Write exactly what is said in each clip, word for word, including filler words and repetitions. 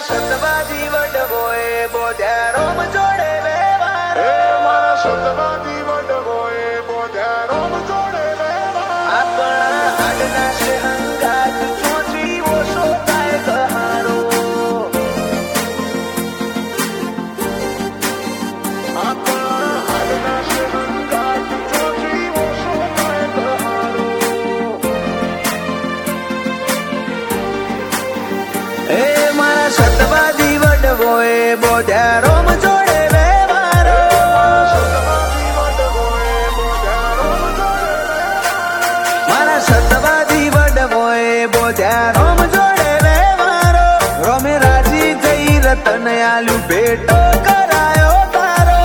સતવાદી વડવોએ બોધ્યા રોમ જોડે વ્યવહાર મારા સતવાદી વડવોએ બોધ્યા રોમ જોડે વ્યવહાર આપણા હાડના છે હંગાત ચોચી ઓછો થાય કહારો આપણા હાડના છે હંગાત ચોચી ઓછો થાય કહારો એ મારા સતવાદી વડવોએ બોધ્યા રોમ જોડે વ્યવહાર મારા સતવાદી વડવોએ બોધ્યા રોમ જોડે વ્યવહાર રોમે રાજી થઈ રતન આલ્યું ભેટો કરાયો તારો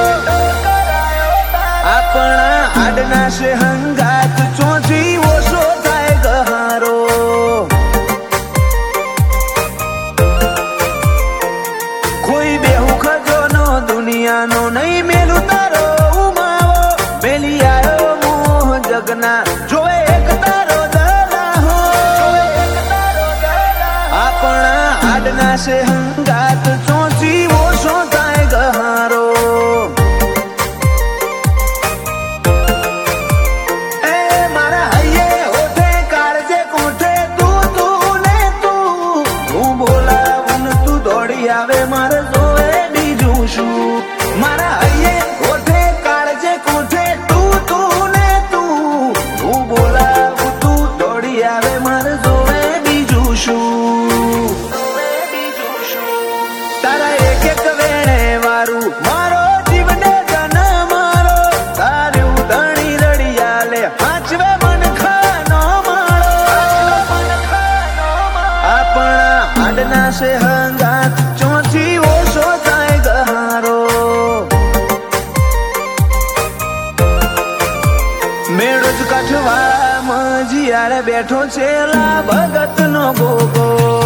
આપણા હાડના છે હંગાત ચોથી ઓછો થાય ગહારો દુનિયાનો નહીં મેલું તારો ઉમાવો મેલી આવ્યો મોહ જગના જોવે એક તારો દલાહો આપણા હાડના છે હંગાત ચોથી ઓછો થાય ગહારો એ મારા હૈયે હોઠે કાળજે કોઠે તું તું ને તું હું બોલાવું ને તું દોડી આવે મારે જોવે બીજું શું મારા હૈયે કોઠે કાળજે કોઠે તું તું ને તું હું બોલાવું તું દોડી આવે મારે જોવે બીજું શું તારા એક એક વેણે વારું મારો જીવને જન મારો તારું ધણી રડિયા લે હાચવે મન ખાનો માળો આપણા હાડના છે હંગાત ચોથી ઓછો થાય ગહારો મેળો જ કાઠવાળામાં જીયારે બેઠો છે લા ભગત નો ગોગો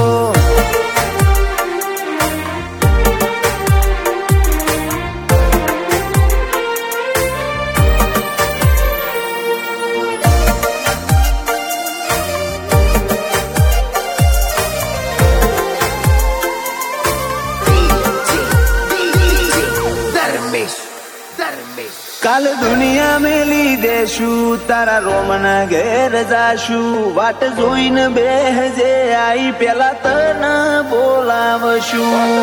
કાલ દુનિયા મેલી દેશું તારા રોમના ઘેર જાશું વાટ જોઈને બેહજે આઈ પેલા તને બોલાવશું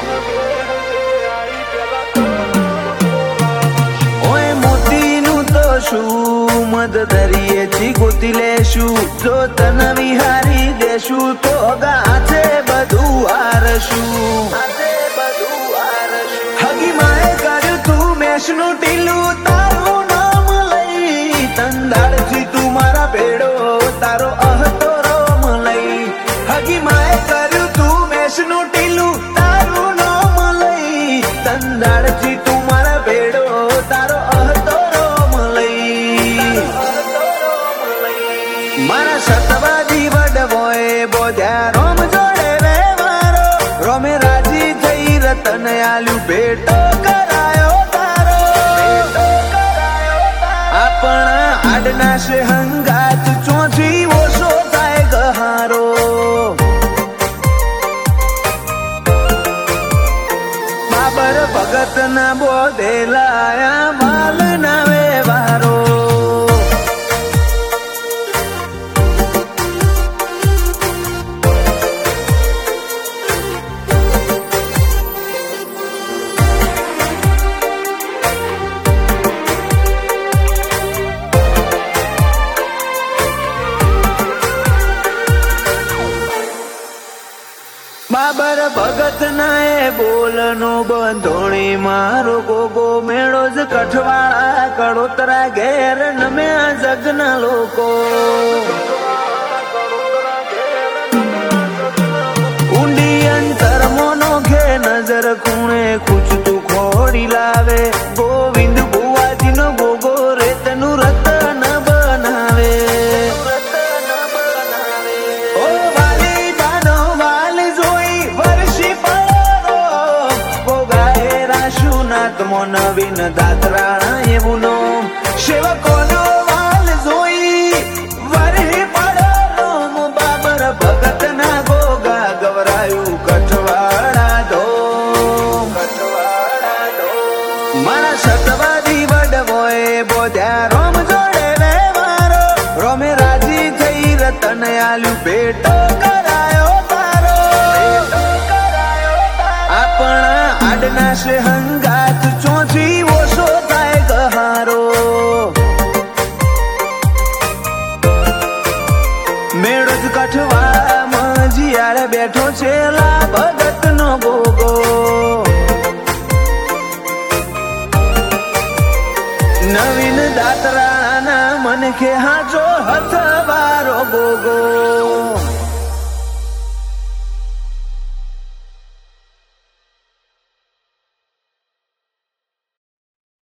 ઓય મોતીનું તો શું મદ દરિયે થી ગોતી લેશું જો તને વિહારી દેશું તો ગાથે બધું હારશું હગી માએ કર્યું તું મેષનું ટીલું તારું નામ લઈ તંદાળથી તું મારા ભેડો તારો અહતો રોમ લઈ હગી માએ કર્યું તું મેષનું ટીલું તારું નામ લઈ તંદાળથી તું મારા ભેડો તારો અહતો રોમ લઈ મારા સતવાદી વડવોએ બોધ્યા રોમ જોડે વ્યવહારો રોમે રાજી થઈ રતન આલ્યું ભેટો કરાયો તારો આપણા હાડના છે હંગાત ચોથી ઓછો થાય ગહારો બાબર ભગત ના બોધેલાયા માલ ના વ્યવહારો બાબર ભગત ના એ બોલનો બંધોણી મારો ગોગો મેળો જ કઠવાળા કડોતરા ઘેર નમ્યા જગના લોકો ઊંડી અંતર મોનો ઘે નજર ખૂણે ખૂચતું ખોડી લાવે ગોવિંદ ભુવાજી નો ગોગો રેતનું રતન બનાવે નવીન દાતરાણા એવું નો સેવકોનો વાલ જોઈ વરહી પડો રોમ બાબર ભગત ના ગોગા ગવરાયું કઠવા તને આલ્યું ભેટ કરાયો તારો આપણા આડના છે હંગાત ચોથી ઓછો થાય ગહારો મેળો જ કઠવામાં જીયાળે બેઠો છે લા ભગત નો ગોગો નવીન દાતરાના મન કે હાચો હથવારો ગોગો